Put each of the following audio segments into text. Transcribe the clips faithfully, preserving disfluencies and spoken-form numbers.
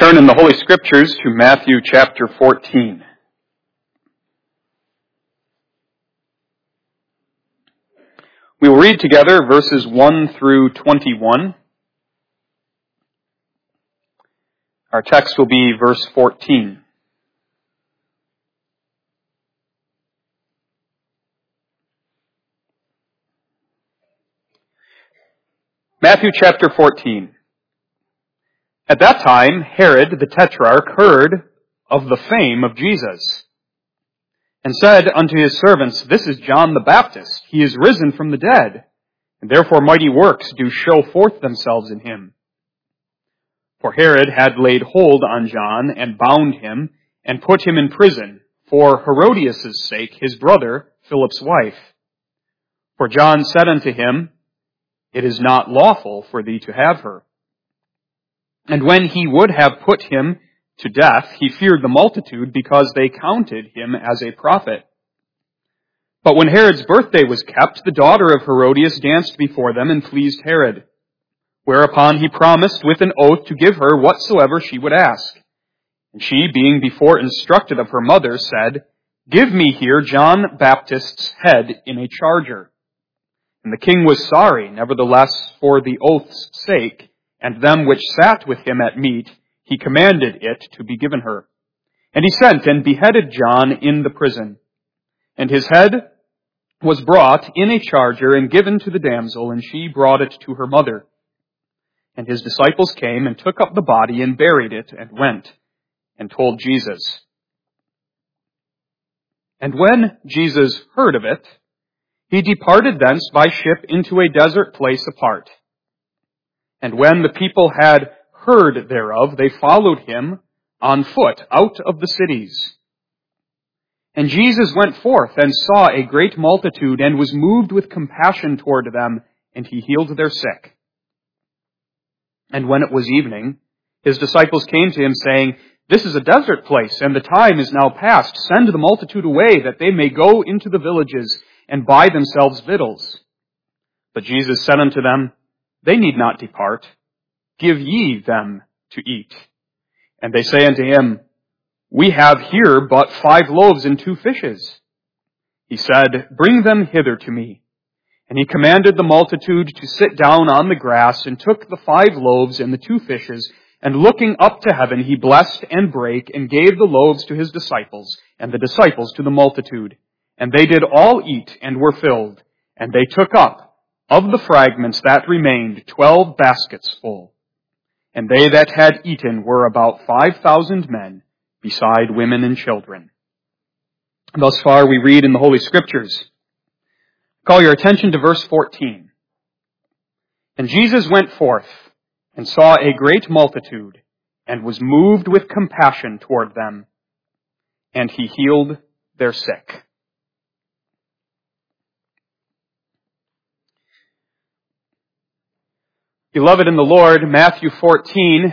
turn in the Holy Scriptures to Matthew chapter fourteen. We will read together verses one through twenty-one. Our text will be verse fourteen. Matthew chapter fourteen. At that time, Herod the Tetrarch heard of the fame of Jesus, and said unto his servants, This is John the Baptist. He is risen from the dead, and therefore mighty works do show forth themselves in him. For Herod had laid hold on John, and bound him, and put him in prison, for Herodias' sake, his brother, Philip's wife. For John said unto him, It is not lawful for thee to have her. And when he would have put him to death, he feared the multitude, because they counted him as a prophet. But when Herod's birthday was kept, the daughter of Herodias danced before them and pleased Herod. Whereupon he promised with an oath to give her whatsoever she would ask. And she, being before instructed of her mother, said, Give me here John Baptist's head in a charger. And the king was sorry, nevertheless, for the oath's sake, and them which sat with him at meat, he commanded it to be given her. And he sent and beheaded John in the prison. And his head was brought in a charger and given to the damsel, and she brought it to her mother. And his disciples came and took up the body and buried it, and went and told Jesus. And when Jesus heard of it, he departed thence by ship into a desert place apart. And when the people had heard thereof, they followed him on foot out of the cities. And Jesus went forth and saw a great multitude, and was moved with compassion toward them, and he healed their sick. And when it was evening, his disciples came to him, saying, This is a desert place, and the time is now past. Send the multitude away, that they may go into the villages, and buy themselves victuals. But Jesus said unto them, They need not depart. Give ye them to eat. And they say unto him, We have here but five loaves and two fishes. He said, Bring them hither to me. And he commanded the multitude to sit down on the grass, and took the five loaves and the two fishes, and looking up to heaven, he blessed and brake, and gave the loaves to his disciples, and the disciples to the multitude. And they did all eat, and were filled. And they took up of the fragments that remained twelve baskets full. And they that had eaten were about five thousand men, beside women and children. Thus far we read in the Holy Scriptures. Call your attention to verse fourteen. And Jesus went forth, and saw a great multitude, and was moved with compassion toward them, and he healed their sick. Beloved in the Lord, Matthew fourteen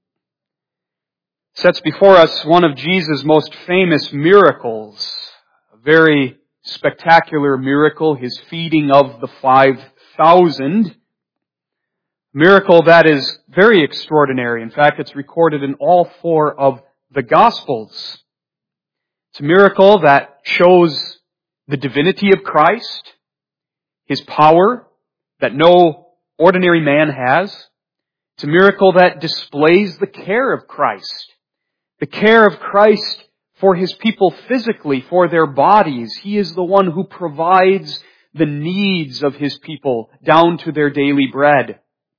sets before us one of Jesus' most famous miracles, a very spectacular miracle, his feeding of the five thousand. Miracle that is very extraordinary. In fact, it's recorded in all four of the Gospels. It's a miracle that shows the divinity of Christ, his power that no ordinary man has. It's a miracle that displays the care of Christ. The care of Christ for his people physically, for their bodies. He is the one who provides the needs of his people down to their daily bread.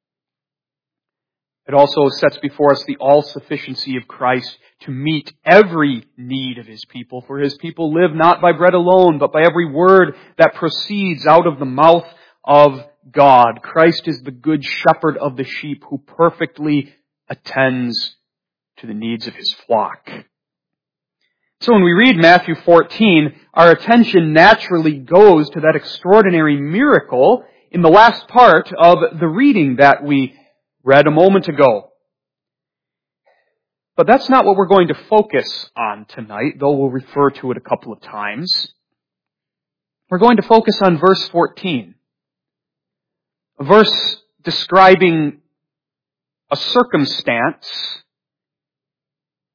It also sets before us the all-sufficiency of Christ to meet every need of his people. For his people live not by bread alone, but by every word that proceeds out of the mouth of God. Christ is the good shepherd of the sheep who perfectly attends to the needs of his flock. So when we read Matthew fourteen, our attention naturally goes to that extraordinary miracle in the last part of the reading that we read a moment ago. But that's not what we're going to focus on tonight, though we'll refer to it a couple of times. We're going to focus on verse fourteen. A verse describing a circumstance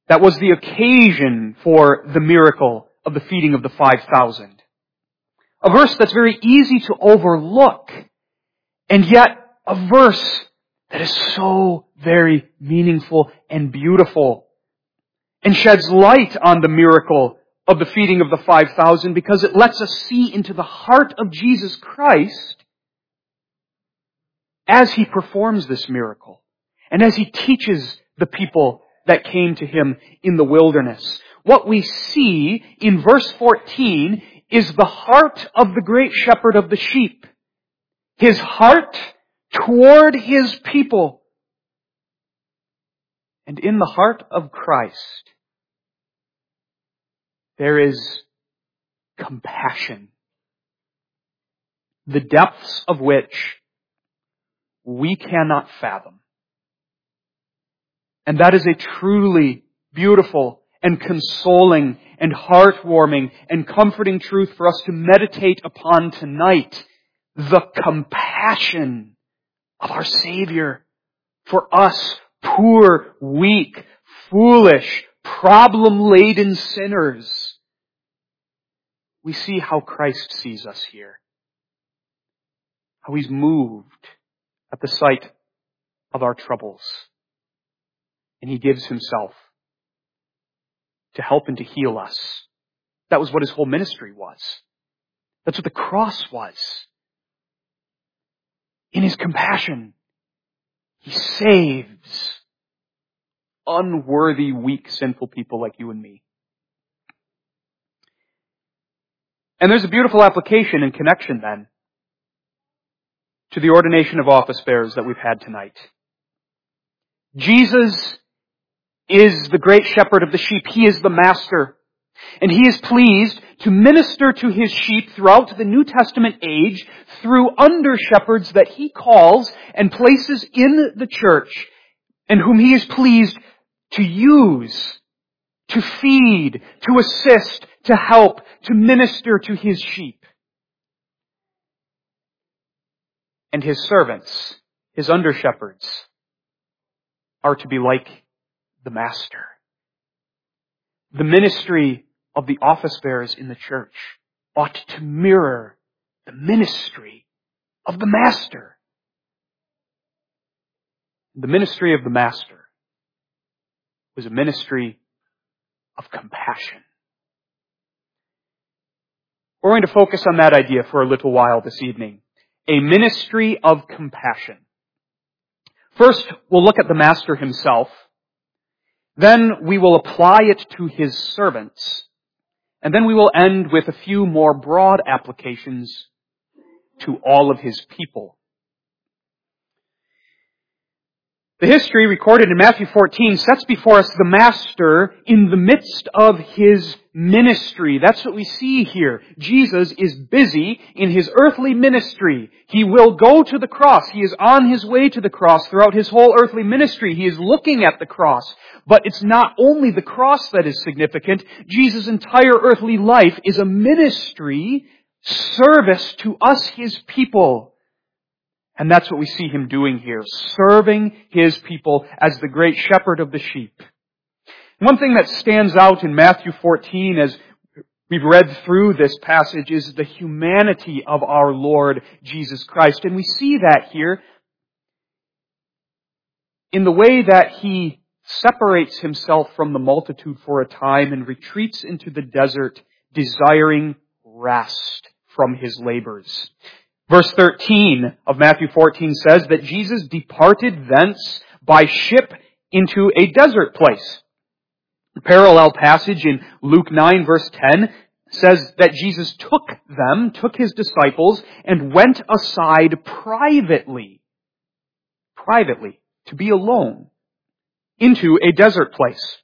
that was the occasion for the miracle of the feeding of the five thousand. A verse that's very easy to overlook, and yet a verse that is so very meaningful and beautiful, and sheds light on the miracle of the feeding of the five thousand because it lets us see into the heart of Jesus Christ as He performs this miracle and as He teaches the people that came to Him in the wilderness. What we see in verse fourteen is the heart of the great shepherd of the sheep. His heart toward His people. And in the heart of Christ, there is compassion, the depths of which we cannot fathom. And that is a truly beautiful and consoling and heartwarming and comforting truth for us to meditate upon tonight. The compassion of our Savior for us poor, weak, foolish, problem-laden sinners. We see how Christ sees us here. How He's moved at the sight of our troubles. And He gives Himself to help and to heal us. That was what His whole ministry was. That's what the cross was. In His compassion, He saves unworthy, weak, sinful people like you and me. And there's a beautiful application and connection then to the ordination of office bearers that we've had tonight. Jesus is the great shepherd of the sheep. He is the master. And He is pleased to minister to His sheep throughout the New Testament age through under-shepherds that He calls and places in the church, and whom He is pleased to use, to feed, to assist, to help, to minister to His sheep. And His servants, His under-shepherds, are to be like the Master. The ministry of the office bearers in the church ought to mirror the ministry of the Master. The ministry of the Master was a ministry of compassion. We're going to focus on that idea for a little while this evening. A ministry of compassion. First, we'll look at the Master Himself. Then we will apply it to His servants. And then we will end with a few more broad applications to all of His people. The history recorded in Matthew fourteen sets before us the Master in the midst of His ministry. That's what we see here. Jesus is busy in His earthly ministry. He will go to the cross. He is on His way to the cross throughout His whole earthly ministry. He is looking at the cross. But it's not only the cross that is significant. Jesus' entire earthly life is a ministry, service to us, His people. And that's what we see Him doing here, serving His people as the great shepherd of the sheep. One thing that stands out in Matthew fourteen as we've read through this passage is the humanity of our Lord Jesus Christ. And we see that here in the way that He separates Himself from the multitude for a time and retreats into the desert, desiring rest from His labors. Verse thirteen of Matthew fourteen says that Jesus departed thence by ship into a desert place. The parallel passage in Luke nine verse ten says that Jesus took them, took His disciples, and went aside privately, privately, to be alone, into a desert place.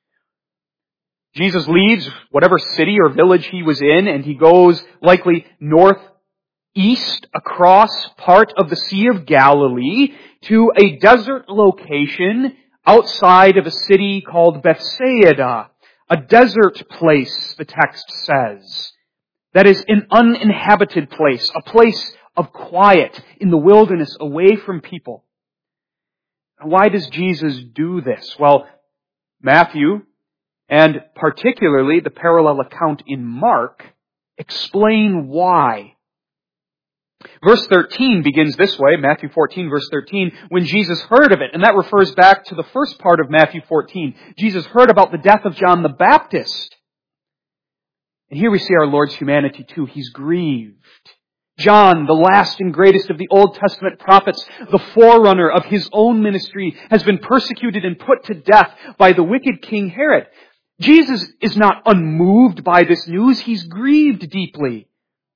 Jesus leaves whatever city or village He was in, and He goes likely north east across part of the Sea of Galilee to a desert location outside of a city called Bethsaida, a desert place, the text says. That is an uninhabited place, a place of quiet in the wilderness away from people. Why does Jesus do this? Well, Matthew and particularly the parallel account in Mark, explain why. Verse thirteen begins this way, Matthew fourteen, verse thirteen, when Jesus heard of it, and that refers back to the first part of Matthew fourteen. Jesus heard about the death of John the Baptist. And here we see our Lord's humanity too. He's grieved. John, the last and greatest of the Old Testament prophets, the forerunner of his own ministry, has been persecuted and put to death by the wicked King Herod. Jesus is not unmoved by this news. He's grieved deeply.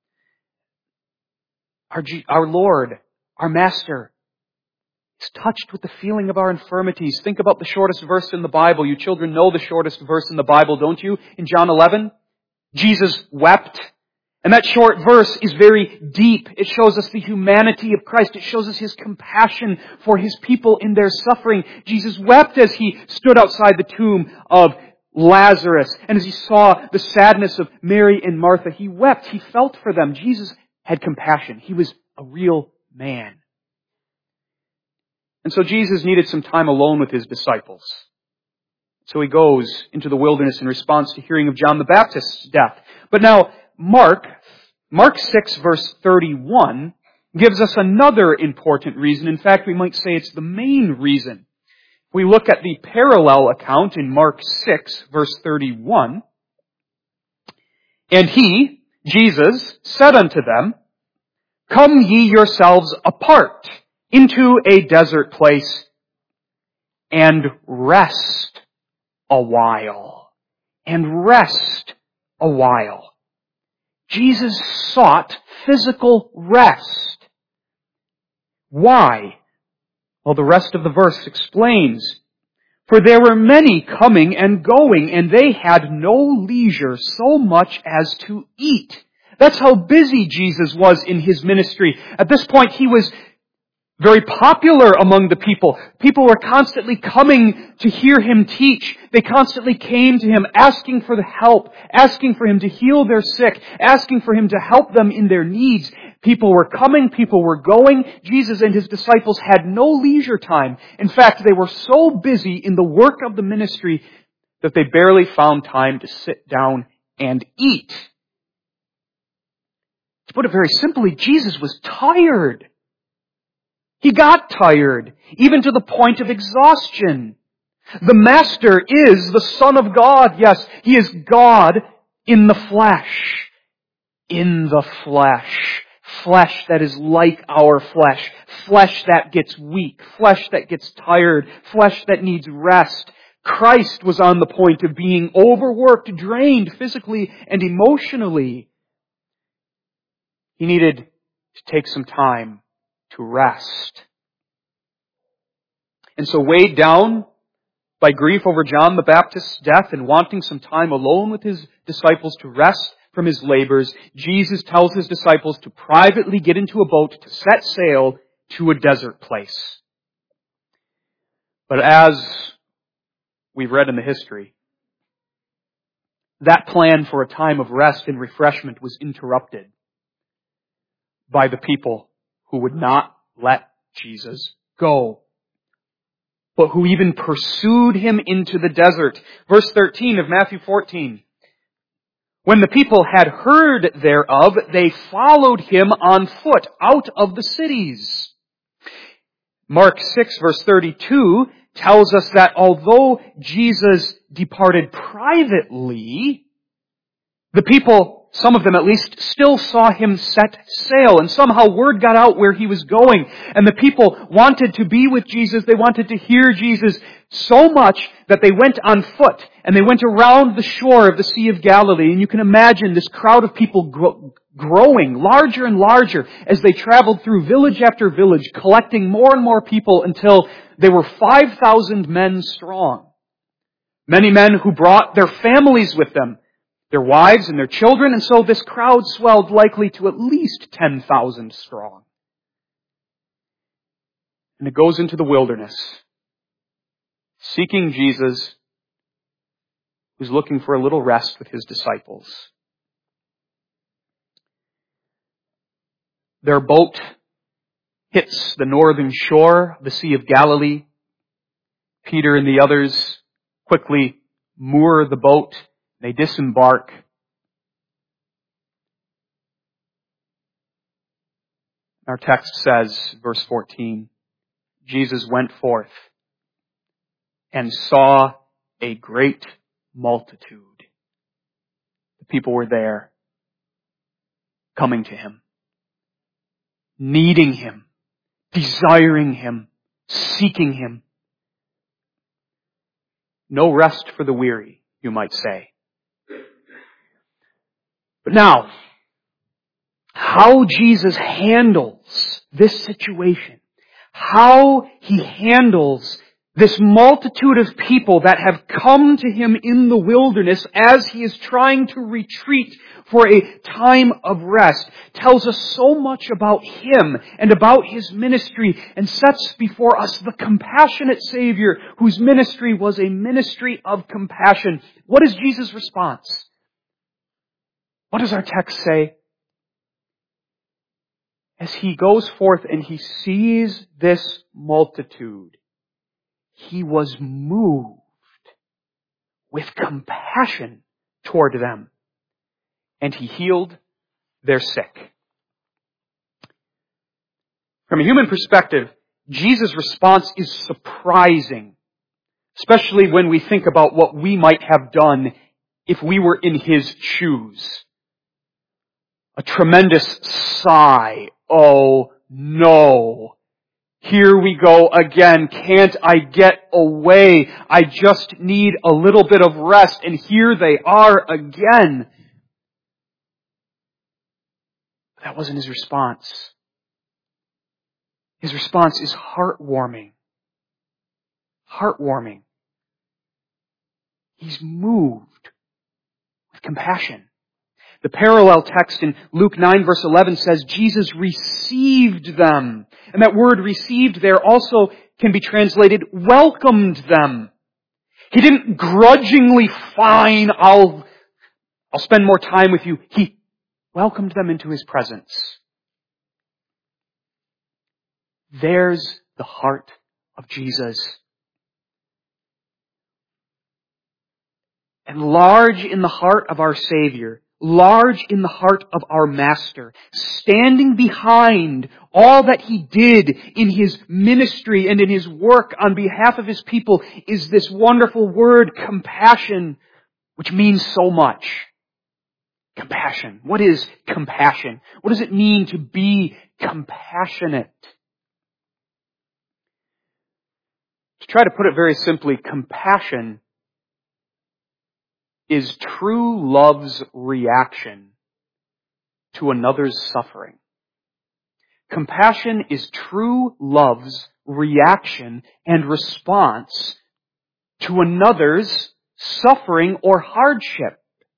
Our, G- our Lord, our Master, is touched with the feeling of our infirmities. Think about the shortest verse in the Bible. You children know the shortest verse in the Bible, don't you? In John eleven, Jesus wept. And that short verse is very deep. It shows us the humanity of Christ. It shows us His compassion for His people in their suffering. Jesus wept as He stood outside the tomb of Lazarus. And as He saw the sadness of Mary and Martha, He wept. He felt for them. Jesus had compassion. He was a real man. And so Jesus needed some time alone with His disciples. So He goes into the wilderness in response to hearing of John the Baptist's death. But now, Mark, Mark six verse thirty-one gives us another important reason. In fact, we might say it's the main reason. We look at the parallel account in Mark six verse thirty-one. And He, Jesus, said unto them, Come ye yourselves apart into a desert place and rest a while. And rest a while. Jesus sought physical rest. Why? Well, the rest of the verse explains. For there were many coming and going, and they had no leisure so much as to eat. That's how busy Jesus was in His ministry. At this point, He was very popular among the people. People were constantly coming to hear Him teach. They constantly came to Him asking for the help, asking for Him to heal their sick, asking for Him to help them in their needs. People were coming, people were going. Jesus and His disciples had no leisure time. In fact, they were so busy in the work of the ministry that they barely found time to sit down and eat. To put it very simply, Jesus was tired. He got tired, even to the point of exhaustion. The Master is the Son of God. Yes, He is God in the flesh. In the flesh. Flesh that is like our flesh. Flesh that gets weak. Flesh that gets tired. Flesh that needs rest. Christ was on the point of being overworked, drained physically and emotionally. He needed to take some time to rest. And so weighed down by grief over John the Baptist's death and wanting some time alone with His disciples to rest from His labors, Jesus tells His disciples to privately get into a boat to set sail to a desert place. But as we've read in the history, that plan for a time of rest and refreshment was interrupted by the people who would not let Jesus go, but who even pursued Him into the desert. Verse thirteen of Matthew fourteen. When the people had heard thereof, they followed Him on foot out of the cities. Mark six verse thirty-two tells us that although Jesus departed privately, the people, some of them at least, still saw Him set sail. And somehow word got out where He was going. And the people wanted to be with Jesus. They wanted to hear Jesus so much that they went on foot. And they went around the shore of the Sea of Galilee. And you can imagine this crowd of people grow, growing larger and larger as they traveled through village after village, collecting more and more people until they were five thousand men strong. Many men who brought their families with them, their wives and their children, and so this crowd swelled likely to at least ten thousand strong. And it goes into the wilderness, seeking Jesus, who's looking for a little rest with His disciples. Their boat hits the northern shore of the Sea of Galilee. Peter and the others quickly moor the boat. They disembark. Our text says, verse fourteen, Jesus went forth and saw a great multitude. The people were there, coming to him, needing him, desiring him, seeking him. No rest for the weary, you might say. But now, how Jesus handles this situation, how he handles this multitude of people that have come to him in the wilderness as he is trying to retreat for a time of rest, tells us so much about him and about his ministry, and sets before us the compassionate Savior whose ministry was a ministry of compassion. What is Jesus' response? What does our text say? As he goes forth and he sees this multitude, he was moved with compassion toward them, and he healed their sick. From a human perspective, Jesus' response is surprising, especially when we think about what we might have done if we were in his shoes. A tremendous sigh. Oh no. Here we go again. Can't I get away? I just need a little bit of rest. And here they are again. That wasn't his response. His response is heartwarming. Heartwarming. He's moved with compassion. The parallel text in Luke nine verse eleven says Jesus received them. And that word received there also can be translated welcomed them. He didn't grudgingly, fine, I'll, I'll spend more time with you. He welcomed them into his presence. There's the heart of Jesus. And large in the heart of our Savior, large in the heart of our Master, standing behind all that he did in his ministry and in his work on behalf of his people, is this wonderful word, compassion, which means so much. Compassion. What is compassion? What does it mean to be compassionate? To try to put it very simply, compassion is true love's reaction to another's suffering. Compassion is true love's reaction and response to another's suffering or hardship.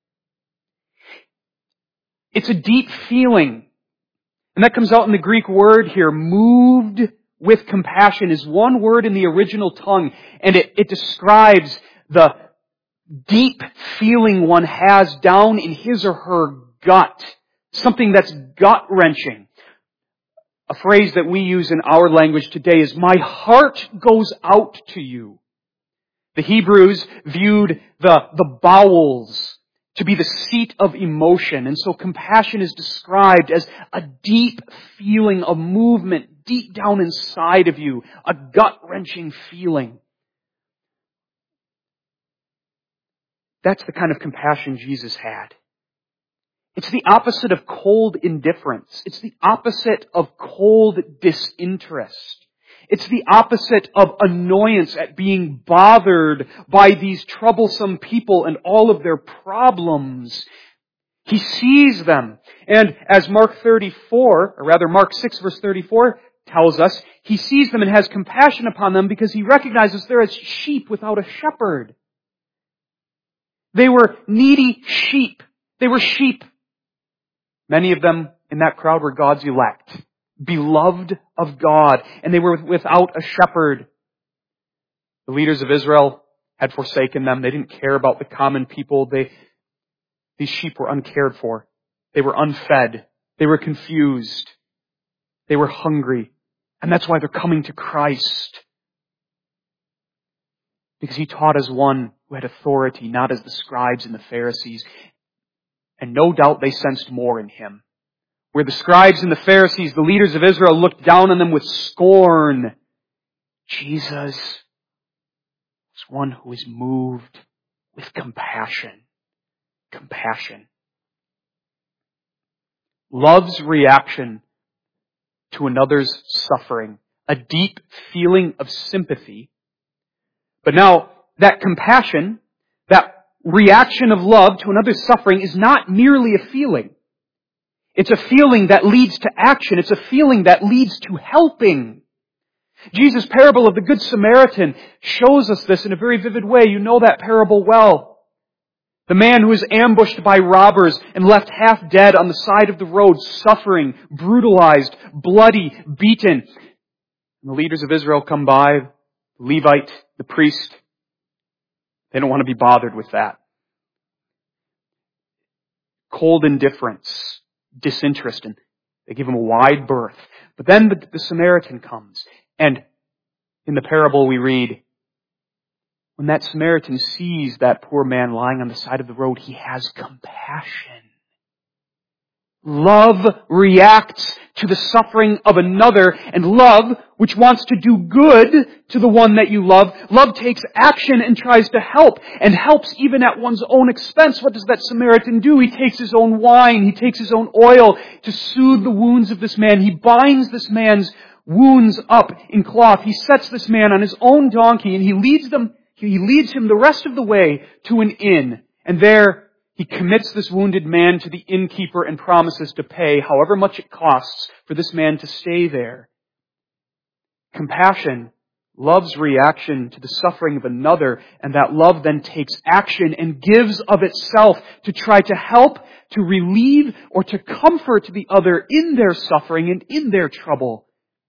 It's a deep feeling. And that comes out in the Greek word here. Moved with compassion is one word in the original tongue. And it, it describes the deep feeling one has down in his or her gut. Something that's gut-wrenching. A phrase that we use in our language today is, my heart goes out to you. The Hebrews viewed the, the bowels to be the seat of emotion. And so compassion is described as a deep feeling of movement deep down inside of you. A gut-wrenching feeling. That's the kind of compassion Jesus had. It's the opposite of cold indifference. It's the opposite of cold disinterest. It's the opposite of annoyance at being bothered by these troublesome people and all of their problems. He sees them. And as Mark thirty-four, or rather Mark six verse thirty-four tells us, he sees them and has compassion upon them because he recognizes they're as sheep without a shepherd. They were needy sheep. They were sheep. Many of them in that crowd were God's elect, beloved of God, and they were without a shepherd. The leaders of Israel had forsaken them. They didn't care about the common people. They, these sheep were uncared for. They were unfed. They were confused. They were hungry. And that's why they're coming to Christ. Because he taught as one who had authority, not as the scribes and the Pharisees. And no doubt they sensed more in him. Where the scribes and the Pharisees, the leaders of Israel, looked down on them with scorn, Jesus is one who is moved with compassion. Compassion. Love's reaction to another's suffering, a deep feeling of sympathy. But now, that compassion, that reaction of love to another's suffering is not merely a feeling. It's a feeling that leads to action. It's a feeling that leads to helping. Jesus' parable of the Good Samaritan shows us this in a very vivid way. You know that parable well. The man who is ambushed by robbers and left half dead on the side of the road, suffering, brutalized, bloody, beaten. And the leaders of Israel come by, the Levite, the priest. They don't want to be bothered with that. Cold indifference, disinterest, and they give him a wide berth. But then the, the Samaritan comes, and in the parable we read, when that Samaritan sees that poor man lying on the side of the road, he has compassion. Love reacts to the suffering of another, and love, which wants to do good to the one that you love, love takes action and tries to help, and helps even at one's own expense. What does that Samaritan do? He takes his own wine, he takes his own oil to soothe the wounds of this man. He binds this man's wounds up in cloth. He sets this man on his own donkey, and he leads them He leads him the rest of the way to an inn, and there he commits this wounded man to the innkeeper and promises to pay however much it costs for this man to stay there. Compassion, love's reaction to the suffering of another, and that love then takes action and gives of itself to try to help, to relieve, or to comfort the other in their suffering and in their trouble,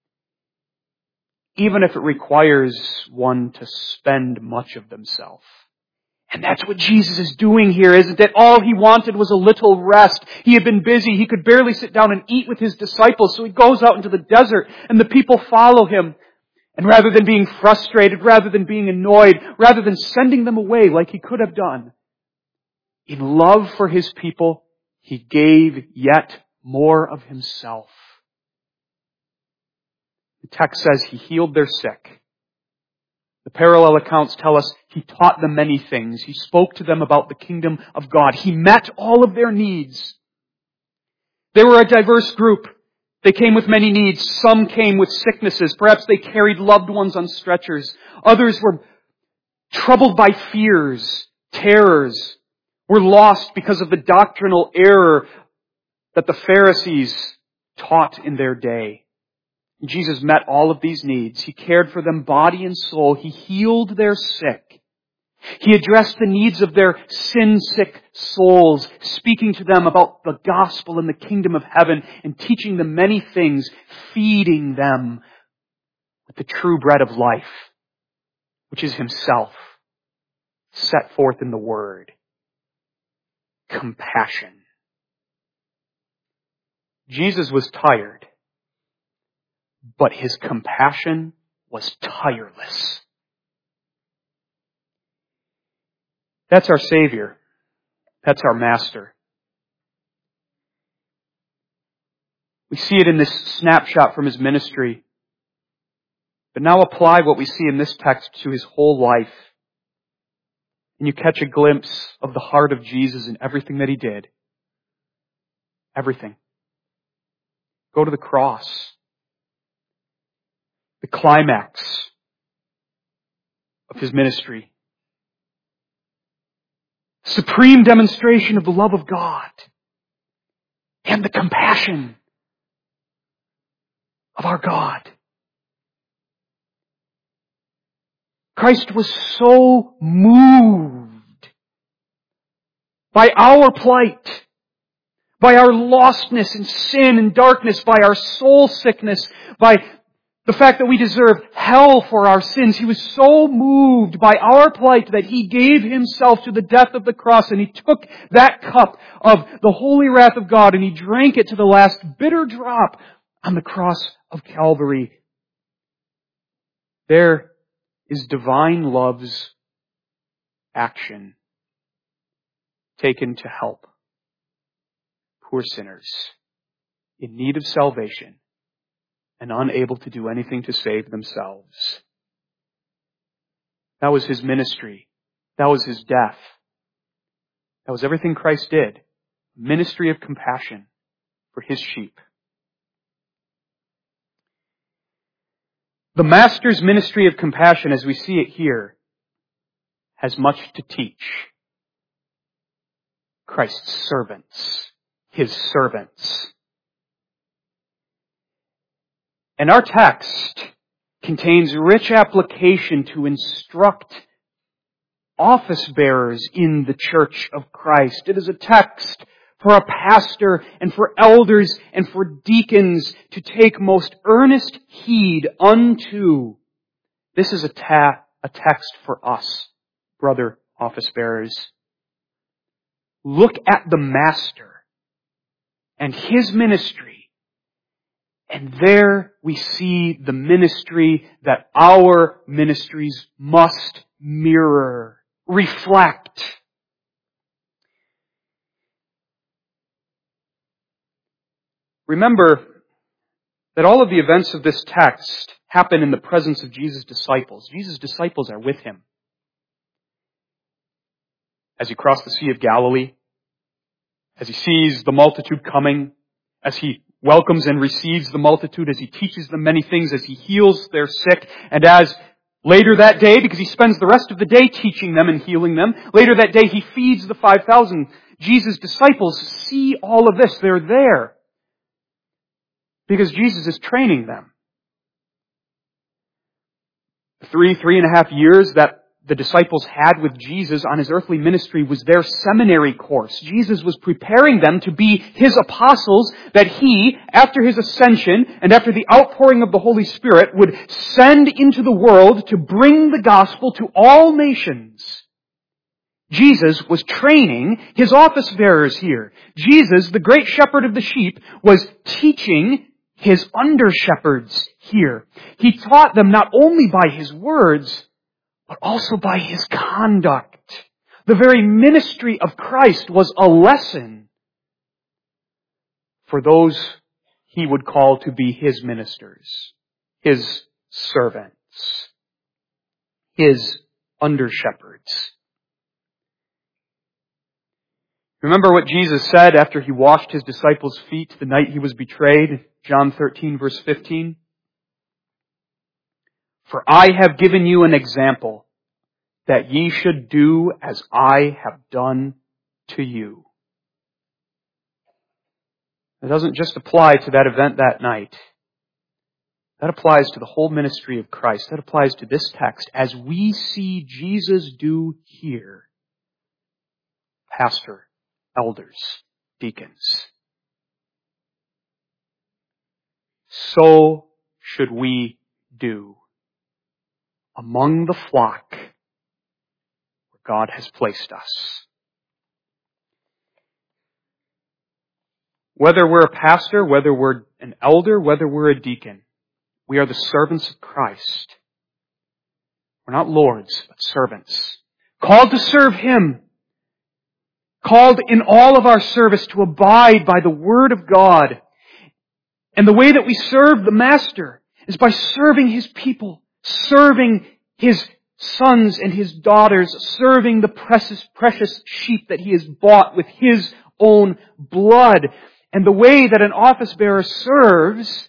even if it requires one to spend much of themselves. And that's what Jesus is doing here, isn't it? All he wanted was a little rest. He had been busy. He could barely sit down and eat with his disciples, so he goes out into the desert, and the people follow him. And rather than being frustrated, rather than being annoyed, rather than sending them away like he could have done, in love for his people, he gave yet more of himself. The text says he healed their sick. The parallel accounts tell us he taught them many things. He spoke to them about the kingdom of God. He met all of their needs. They were a diverse group. They came with many needs. Some came with sicknesses. Perhaps they carried loved ones on stretchers. Others were troubled by fears, terrors, were lost because of the doctrinal error that the Pharisees taught in their day. Jesus met all of these needs. He cared for them body and soul. He healed their sick. He addressed the needs of their sin-sick souls, speaking to them about the gospel and the kingdom of heaven and teaching them many things, feeding them with the true bread of life, which is himself, set forth in the word. Compassion. Jesus was tired, but his compassion was tireless. That's our Savior. That's our Master. We see it in this snapshot from his ministry. But now apply what we see in this text to his whole life. And you catch a glimpse of the heart of Jesus in everything that he did. Everything. Go to the cross. The climax of his ministry. Supreme demonstration of the love of God and the compassion of our God. Christ was so moved by our plight, by our lostness and sin and darkness, by our soul sickness, by the fact that we deserve hell for our sins. He was so moved by our plight that he gave himself to the death of the cross, and he took that cup of the holy wrath of God and he drank it to the last bitter drop on the cross of Calvary. There is divine love's action taken to help poor sinners in need of salvation and unable to do anything to save themselves. That was his ministry. That was his death. That was everything Christ did. Ministry of compassion for his sheep. The Master's ministry of compassion, as we see it here, has much to teach Christ's servants, his servants. And our text contains rich application to instruct office bearers in the church of Christ. It is a text for a pastor and for elders and for deacons to take most earnest heed unto. This is a, ta- a text for us, brother office bearers. Look at the Master and his ministry, and there we see the ministry that our ministries must mirror, reflect. Remember that all of the events of this text happen in the presence of Jesus' disciples. Jesus' disciples are with him. As he crossed the Sea of Galilee, as he sees the multitude coming, as he welcomes and receives the multitude, as he teaches them many things, as he heals their sick, and as later that day, because he spends the rest of the day teaching them and healing them, later that day he feeds the five thousand. Jesus' disciples see all of this. They're there because Jesus is training them. Three, three and a half years that the disciples had with Jesus on his earthly ministry was their seminary course. Jesus was preparing them to be his apostles that he, after his ascension and after the outpouring of the Holy Spirit, would send into the world to bring the gospel to all nations. Jesus was training his office bearers here. Jesus, the great shepherd of the sheep, was teaching his under-shepherds here. He taught them not only by his words, but also by his conduct. The very ministry of Christ was a lesson for those he would call to be his ministers, his servants, his under-shepherds. Remember what Jesus said after he washed his disciples' feet the night he was betrayed? John thirteen, verse fifteen. For I have given you an example, that ye should do as I have done to you. It doesn't just apply to that event that night. That applies to the whole ministry of Christ. That applies to this text. As we see Jesus do here, pastor, elders, deacons, so should we do among the flock where God has placed us. Whether we're a pastor, whether we're an elder, whether we're a deacon, we are the servants of Christ. We're not lords, but servants. Called to serve him. Called in all of our service to abide by the Word of God. And the way that we serve the Master is by serving his people, serving his sons and his daughters, serving the precious, precious sheep that he has bought with his own blood. And the way that an office bearer serves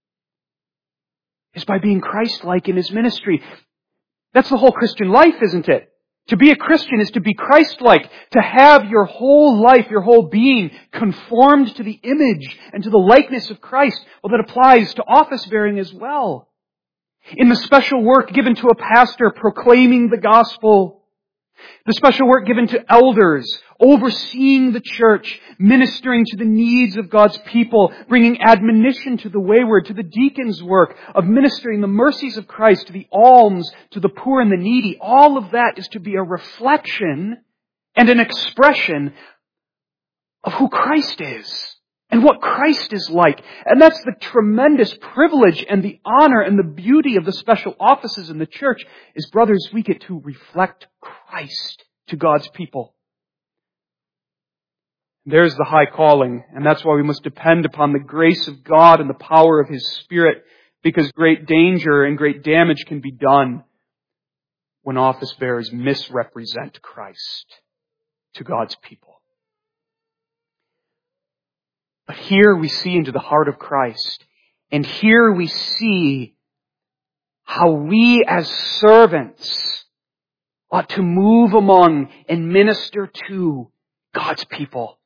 is by being Christ-like in his ministry. That's the whole Christian life, isn't it? To be a Christian is to be Christ-like, to have your whole life, your whole being conformed to the image and to the likeness of Christ. Well, that applies to office bearing as well. In the special work given to a pastor proclaiming the gospel, the special work given to elders, overseeing the church, ministering to the needs of God's people, bringing admonition to the wayward, to the deacon's work of ministering the mercies of Christ, to the alms, to the poor and the needy. All of that is to be a reflection and an expression of who Christ is and what Christ is like. And that's the tremendous privilege and the honor and the beauty of the special offices in the church is, brothers, we get to reflect Christ to God's people. There's the high calling, and that's why we must depend upon the grace of God and the power of His Spirit, because great danger and great damage can be done when office bearers misrepresent Christ to God's people. But here we see into the heart of Christ, and here we see how we as servants ought to move among and minister to God's people.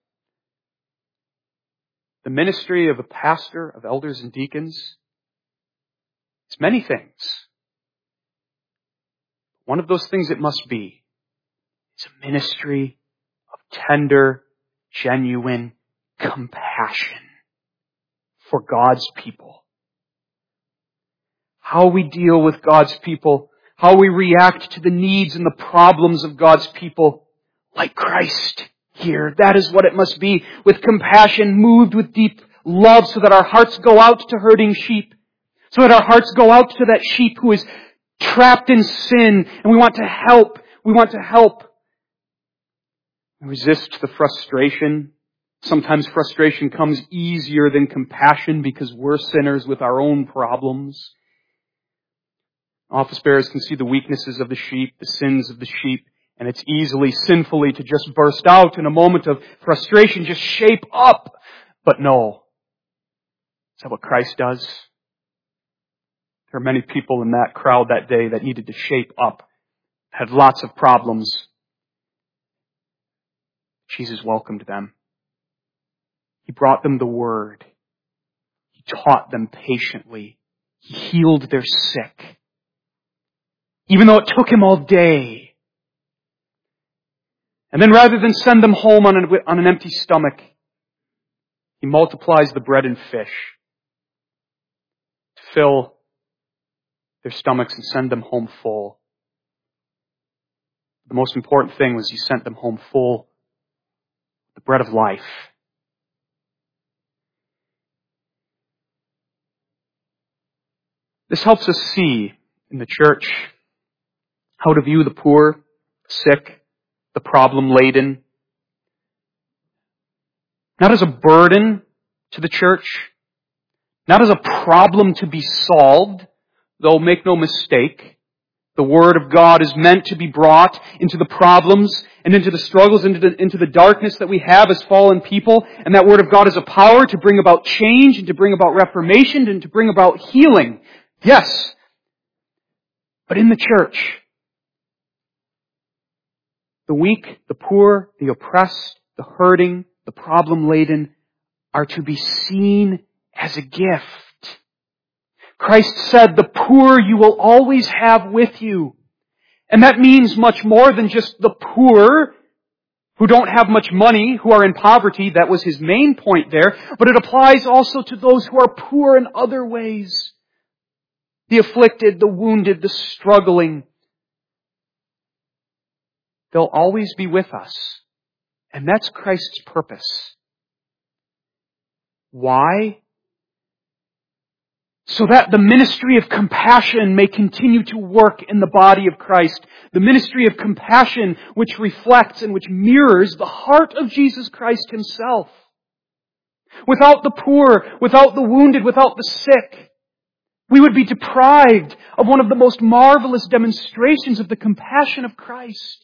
The ministry of a pastor, of elders and deacons, is many things. One of those things it must be is a ministry of tender, genuine compassion for God's people. How we deal with God's people, how we react to the needs and the problems of God's people, like Christ here. That is what it must be, with compassion, moved with deep love, so that our hearts go out to herding sheep, so that our hearts go out to that sheep who is trapped in sin, and we want to help. We want to help. Resist the frustration. Sometimes frustration comes easier than compassion because we're sinners with our own problems. Office bearers can see the weaknesses of the sheep, the sins of the sheep, and it's easily, sinfully, to just burst out in a moment of frustration, just shape up. But no. Is that what Christ does? There are many people in that crowd that day that needed to shape up, had lots of problems. Jesus welcomed them. He brought them the Word. He taught them patiently. He healed their sick. Even though it took Him all day. And then rather than send them home on an, on an empty stomach, He multiplies the bread and fish to fill their stomachs and send them home full. The most important thing was He sent them home full, the bread of life. This helps us see in the church how to view the poor, sick, the problem-laden, not as a burden to the church, not as a problem to be solved, though make no mistake, the Word of God is meant to be brought into the problems and into the struggles, into the, into the darkness that we have as fallen people, and that Word of God is a power to bring about change and to bring about reformation and to bring about healing. Yes, but in the church, the weak, the poor, the oppressed, the hurting, the problem-laden are to be seen as a gift. Christ said, the poor you will always have with you. And that means much more than just the poor who don't have much money, who are in poverty. That was His main point there. But it applies also to those who are poor in other ways. The afflicted, the wounded, the struggling. They'll always be with us. And that's Christ's purpose. Why? So that the ministry of compassion may continue to work in the body of Christ. The ministry of compassion which reflects and which mirrors the heart of Jesus Christ Himself. Without the poor, without the wounded, without the sick, we would be deprived of one of the most marvelous demonstrations of the compassion of Christ.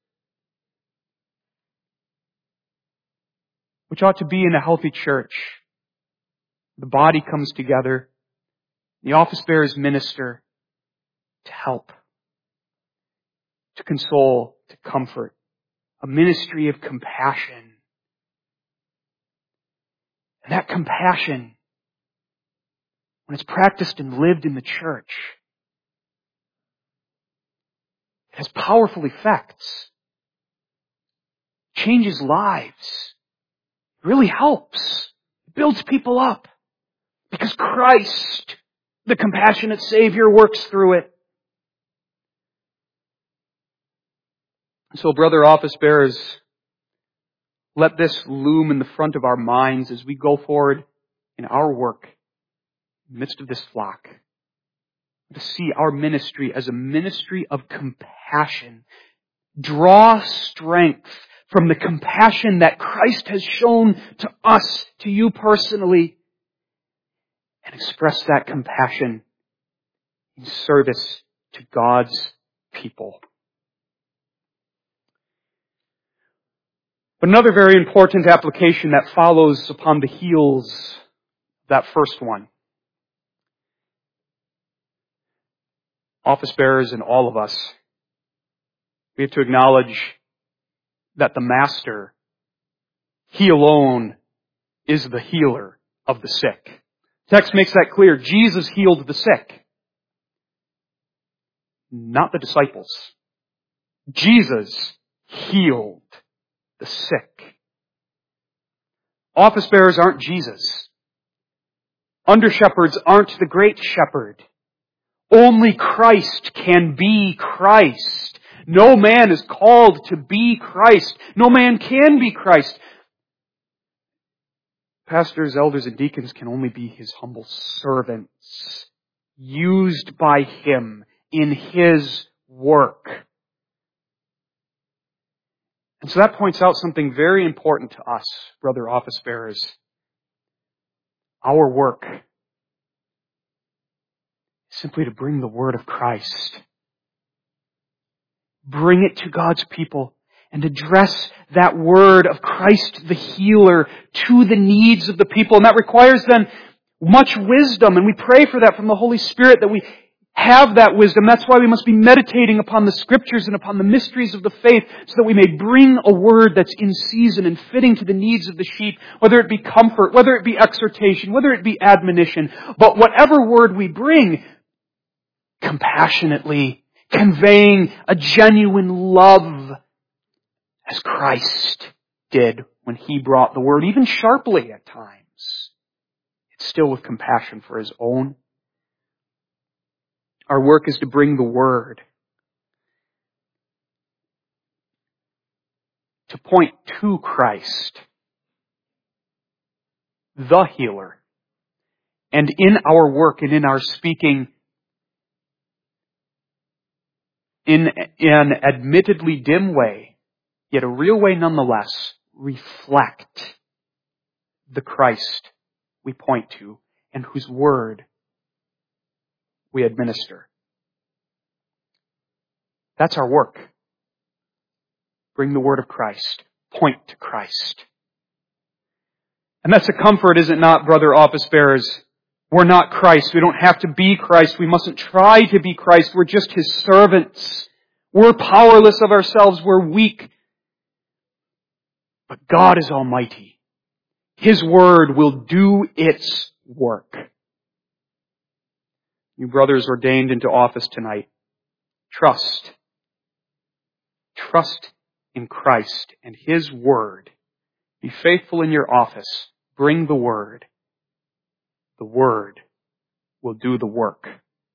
Which ought to be in a healthy church. The body comes together. The office bearers minister to help, to console, to comfort. A ministry of compassion. And that compassion, when it's practiced and lived in the church, it has powerful effects. Changes lives. It really helps. It builds people up. Because Christ, the compassionate Savior, works through it. So, brother office bearers, let this loom in the front of our minds as we go forward in our work in the midst of this flock. To see our ministry as a ministry of compassion. Draw strength from the compassion that Christ has shown to us, to you personally, and express that compassion in service to God's people. But another very important application that follows upon the heels of that first one. Office bearers and all of us, we have to acknowledge that the Master, He alone, is the healer of the sick. The text makes that clear. Jesus healed the sick, not the disciples. Jesus healed the sick. Office bearers aren't Jesus. Under shepherds aren't the great shepherd. Only Christ can be Christ. No man is called to be Christ. No man can be Christ. Pastors, elders, and deacons can only be His humble servants, used by Him in His work. And so that points out something very important to us, brother office bearers. Our work is simply to bring the word of Christ. Bring it to God's people and address that word of Christ the healer to the needs of the people. And that requires then much wisdom, and we pray for that from the Holy Spirit, that we have that wisdom. That's why we must be meditating upon the Scriptures and upon the mysteries of the faith, so that we may bring a word that's in season and fitting to the needs of the sheep, whether it be comfort, whether it be exhortation, whether it be admonition. But whatever word we bring, compassionately, conveying a genuine love, as Christ did when He brought the word, even sharply at times. It's still with compassion for His own. Our work is to bring the word, to point to Christ, the healer. And in our work and in our speaking, in an admittedly dim way, yet a real way nonetheless, reflect the Christ we point to and whose word we administer. That's our work. Bring the word of Christ. Point to Christ. And that's a comfort, is it not, brother office bearers? We're not Christ. We don't have to be Christ. We mustn't try to be Christ. We're just His servants. We're powerless of ourselves. We're weak. But God is almighty. His word will do its work. You brothers ordained into office tonight, trust. Trust in Christ and His word. Be faithful in your office. Bring the word. The word will do the work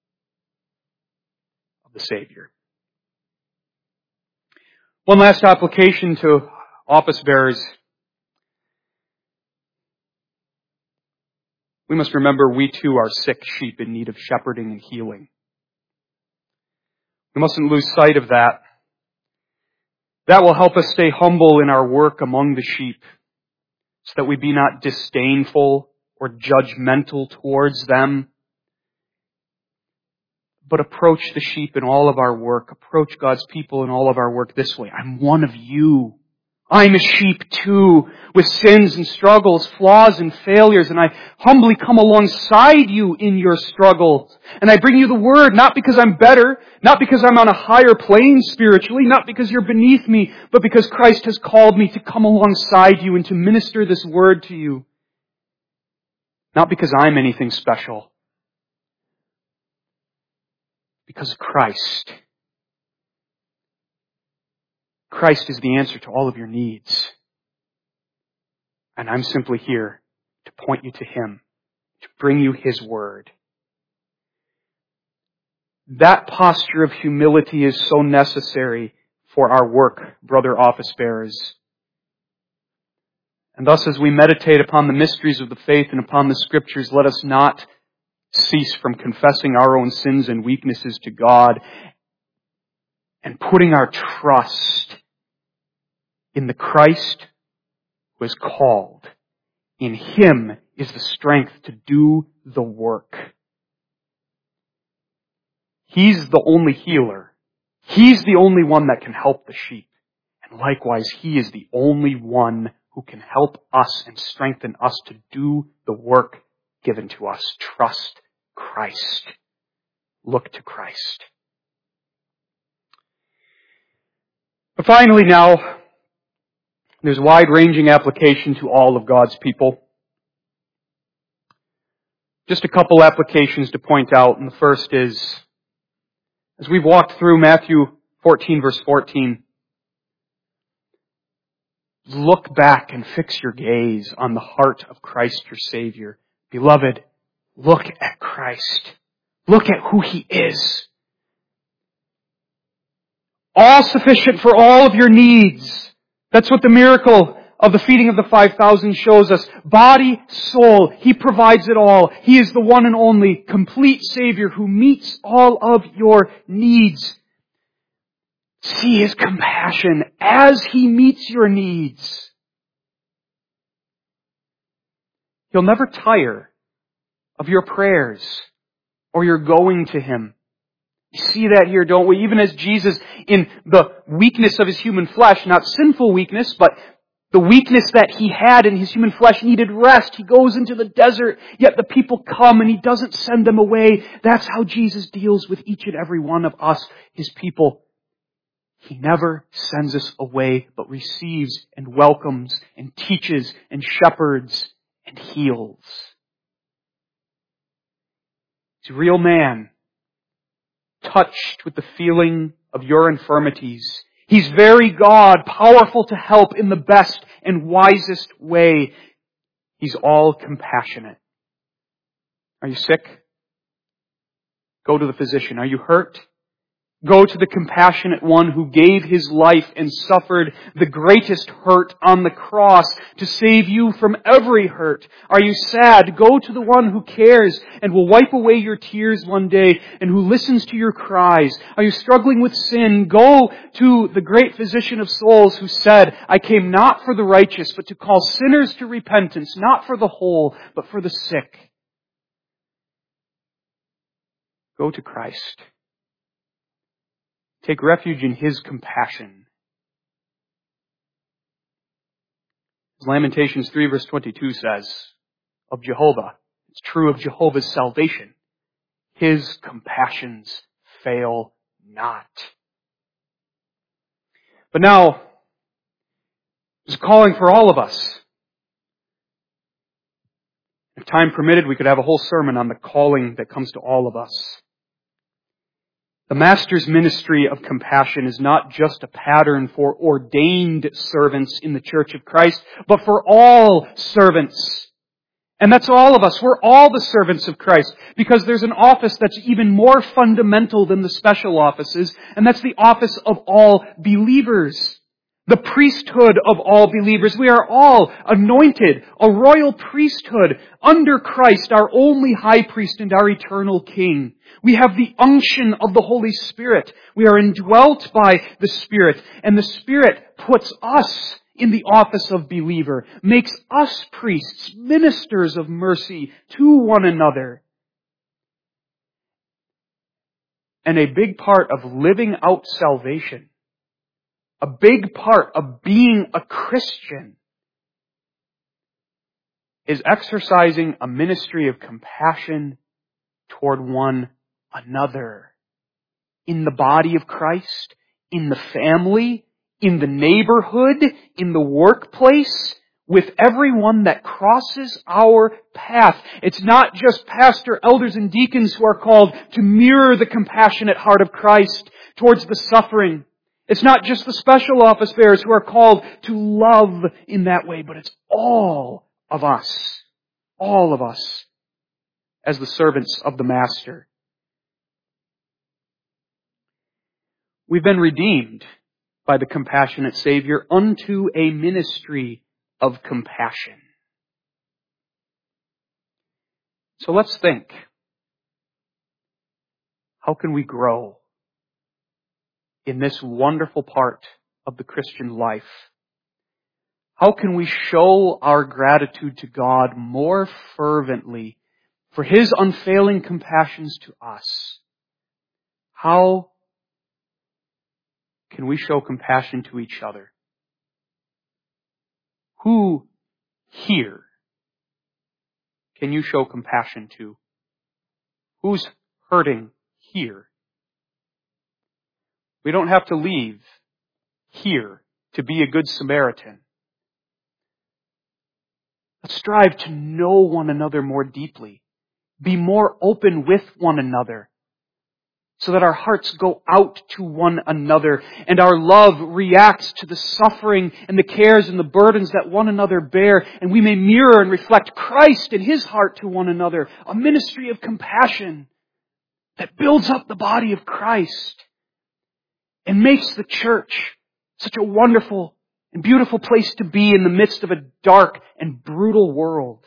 of the Savior. One last application to office bearers. We must remember we too are sick sheep in need of shepherding and healing. We mustn't lose sight of that. That will help us stay humble in our work among the sheep, so that we be not disdainful or judgmental towards them, but approach the sheep in all of our work, approach God's people in all of our work this way. I'm one of you. I'm a sheep too, with sins and struggles, flaws and failures, and I humbly come alongside you in your struggles. And I bring you the word, not because I'm better, not because I'm on a higher plane spiritually, not because you're beneath me, but because Christ has called me to come alongside you and to minister this word to you. Not because I'm anything special, because of Christ. Christ is the answer to all of your needs. And I'm simply here to point you to Him, to bring you His word. That posture of humility is so necessary for our work, brother office bearers. And thus, as we meditate upon the mysteries of the faith and upon the Scriptures, let us not cease from confessing our own sins and weaknesses to God, and putting our trust in the Christ who is called. In Him is the strength to do the work. He's the only healer. He's the only one that can help the sheep. And likewise, He is the only one who can help us and strengthen us to do the work given to us. Trust Christ. Look to Christ. But finally now, there's wide-ranging application to all of God's people. Just a couple applications to point out, and the first is, as we've walked through Matthew fourteen, verse fourteen, look back and fix your gaze on the heart of Christ your Savior. Beloved, look at Christ. Look at who He is. All sufficient for all of your needs. That's what the miracle of the feeding of the five thousand shows us. Body, soul, He provides it all. He is the one and only complete Savior who meets all of your needs. See His compassion as He meets your needs. He'll never tire of your prayers or your going to Him. We see that here, don't we? Even as Jesus, in the weakness of His human flesh, not sinful weakness, but the weakness that He had in His human flesh needed rest. He goes into the desert, yet the people come and He doesn't send them away. That's how Jesus deals with each and every one of us, His people. He never sends us away, but receives and welcomes and teaches and shepherds and heals. He's a real man, touched with the feeling of your infirmities. He's very God, powerful to help in the best and wisest way. He's all compassionate. Are you sick? Go to the physician. Are you hurt? Go to the compassionate one who gave His life and suffered the greatest hurt on the cross to save you from every hurt. Are you sad? Go to the one who cares and will wipe away your tears one day and who listens to your cries. Are you struggling with sin? Go to the great physician of souls who said, I came not for the righteous, but to call sinners to repentance, not for the whole, but for the sick. Go to Christ. Take refuge in His compassion. As Lamentations three verse twenty-two says of Jehovah, it's true of Jehovah's salvation. His compassions fail not. But now, there's a calling for all of us. If time permitted, we could have a whole sermon on the calling that comes to all of us. The Master's ministry of compassion is not just a pattern for ordained servants in the Church of Christ, but for all servants. And that's all of us. We're all the servants of Christ, because there's an office that's even more fundamental than the special offices, and that's the office of all believers. The priesthood of all believers. We are all anointed, a royal priesthood under Christ, our only high priest and our eternal King. We have the unction of the Holy Spirit. We are indwelt by the Spirit, and the Spirit puts us in the office of believer, makes us priests, ministers of mercy to one another. And a big part of living out salvation, a big part of being a Christian, is exercising a ministry of compassion toward one another. In the body of Christ, in the family, in the neighborhood, in the workplace, with everyone that crosses our path. It's not just pastor, elders, and deacons who are called to mirror the compassionate heart of Christ towards the suffering. It's not just the special office bearers who are called to love in that way, but it's all of us. All of us as the servants of the Master. We've been redeemed by the compassionate Savior unto a ministry of compassion. So let's think. How can we grow in this wonderful part of the Christian life? How can we show our gratitude to God more fervently for His unfailing compassions to us? How can we show compassion to each other? Who here can you show compassion to? Who's hurting here? We don't have to leave here to be a good Samaritan. Let's strive to know one another more deeply. Be more open with one another so that our hearts go out to one another and our love reacts to the suffering and the cares and the burdens that one another bear, and we may mirror and reflect Christ in His heart to one another, a ministry of compassion that builds up the body of Christ and makes the church such a wonderful and beautiful place to be in the midst of a dark and brutal world.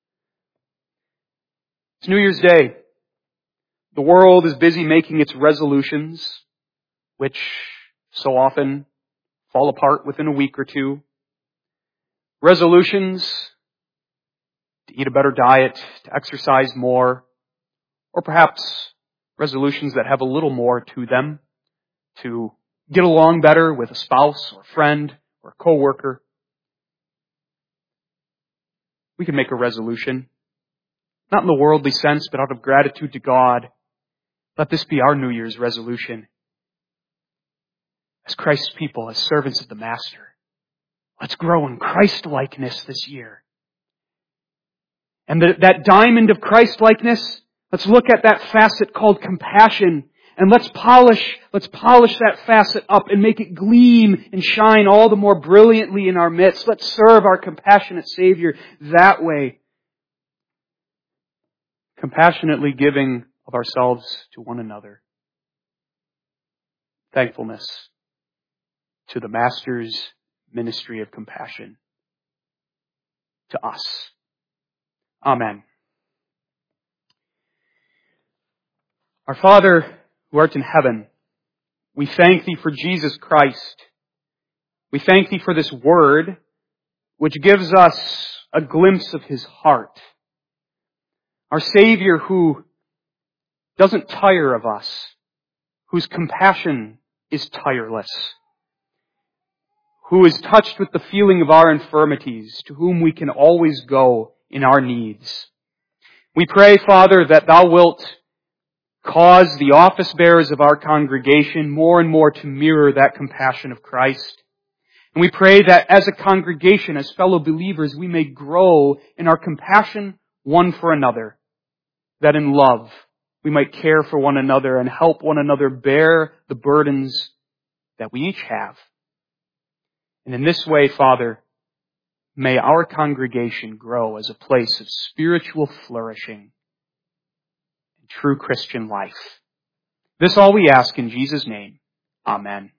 It's New Year's Day. The world is busy making its resolutions, which so often fall apart within a week or two. Resolutions to eat a better diet, to exercise more, or perhaps resolutions that have a little more to them, to get along better with a spouse or friend or a coworker. We can make a resolution, not in the worldly sense, but out of gratitude to God. Let this be our New Year's resolution. As Christ's people, as servants of the Master, let's grow in Christ-likeness this year. And the, that diamond of Christ-likeness, let's look at that facet called compassion, and let's polish, let's polish that facet up and make it gleam and shine all the more brilliantly in our midst. Let's serve our compassionate Savior that way. Compassionately giving of ourselves to one another. Thankfulness to the Master's ministry of compassion to us. Amen. Our Father, who art in heaven, we thank Thee for Jesus Christ. We thank Thee for this word, which gives us a glimpse of His heart. Our Savior, who doesn't tire of us, whose compassion is tireless, who is touched with the feeling of our infirmities, to whom we can always go in our needs. We pray, Father, that Thou wilt cause the office bearers of our congregation more and more to mirror that compassion of Christ. And we pray that as a congregation, as fellow believers, we may grow in our compassion one for another, that in love we might care for one another and help one another bear the burdens that we each have. And in this way, Father, may our congregation grow as a place of spiritual flourishing and true Christian life. This all we ask in Jesus' name. Amen.